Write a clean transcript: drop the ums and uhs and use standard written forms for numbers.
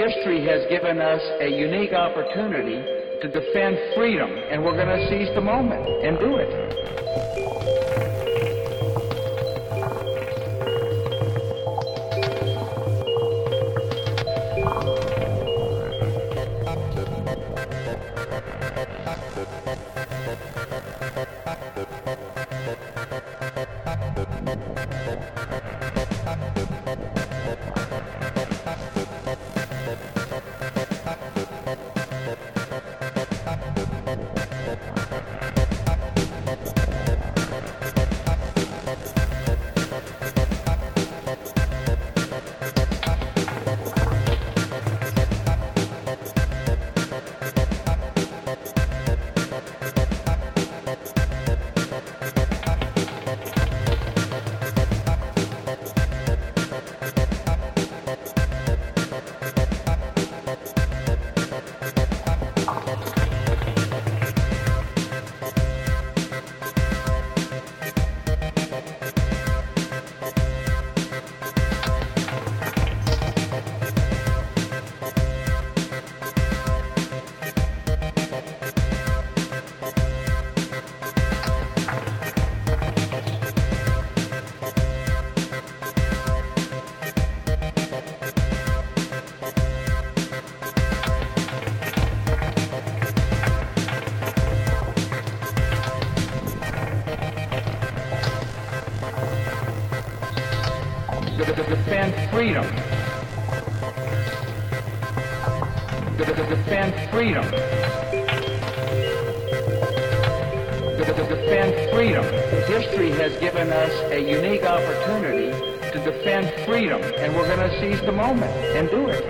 History has given us a unique opportunity to defend freedom, and we're going to seize the moment and do it. To defend freedom. To defend freedom. To defend freedom. History has given us a unique opportunity to defend freedom, and we're going to seize the moment and do it.